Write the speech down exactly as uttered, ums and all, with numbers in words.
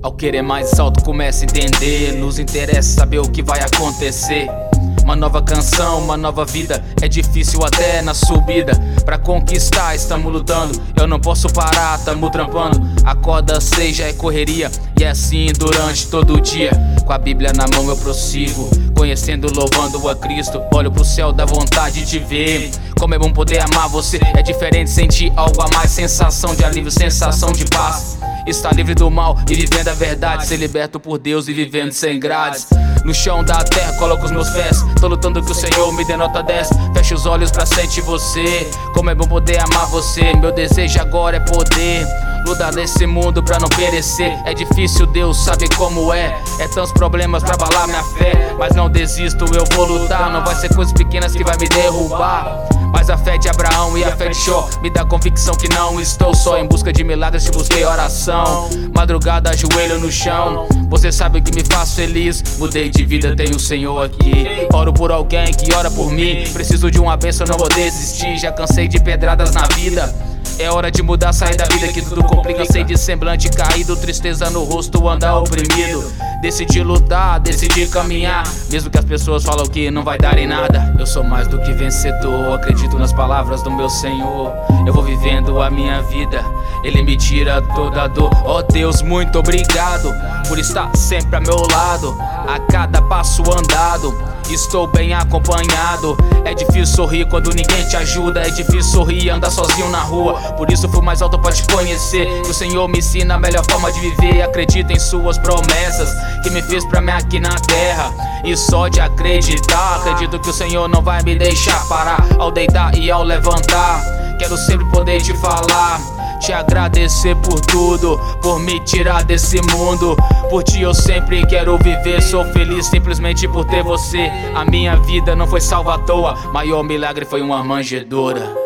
Ao querer mais alto começa a entender, nos interessa saber o que vai acontecer. Uma nova canção, uma nova vida, é difícil até na subida. Pra conquistar estamos lutando, eu não posso parar, tamo trampando. Acorda seis, já é correria, e é assim durante todo o dia. Com a Bíblia na mão eu prossigo, conhecendo, louvando a Cristo. Olho pro céu, dá vontade de ver como é bom poder amar você. É diferente sentir algo a mais, sensação de alívio, sensação de paz. Estar livre do mal e vivendo a verdade, ser liberto por Deus e vivendo sem grades. No chão da terra coloco os meus pés, tô lutando que o Senhor me dê nota dez. Fecha os olhos pra sentir você, como é bom poder amar você. Meu desejo agora é poder lutar nesse mundo pra não perecer. É difícil, Deus sabe como é, é tantos problemas pra abalar minha fé. Mas não desisto, eu vou lutar, não vai ser coisas pequenas que vai me derrubar. Mas a fé de Abraão e a fé de Jó me dá convicção que não estou só. Em busca de milagres te busquei oração, madrugada ajoelho no chão. Você sabe o que me faz feliz, mudei de vida, tenho o Senhor aqui. Oro por alguém que ora por mim, preciso de uma bênção, não vou desistir. Já cansei de pedradas na vida, é hora de mudar, sair da vida que tudo complica. Sei de semblante caído, tristeza no rosto, andar oprimido. Decidi lutar, decidi caminhar, mesmo que as pessoas falam que não vai dar em nada. Eu sou mais do que vencedor, acredito nas palavras do meu Senhor. Eu vou vivendo a minha vida, Ele me tira toda a dor. Ó Deus, muito obrigado por estar sempre a meu lado. A cada passo andado, estou bem acompanhado. É difícil sorrir quando ninguém te ajuda, é difícil sorrir e andar sozinho na rua. Por isso fui mais alto pra te conhecer, que o Senhor me ensina a melhor forma de viver. Acredito em suas promessas, que me fez pra mim aqui na terra. E só de acreditar, acredito que o Senhor não vai me deixar parar. Ao deitar e ao levantar, quero sempre poder te falar, te agradecer por tudo, por me tirar desse mundo. Por ti eu sempre quero viver, sou feliz simplesmente por ter você. A minha vida não foi salva à toa, maior milagre foi uma manjedoura.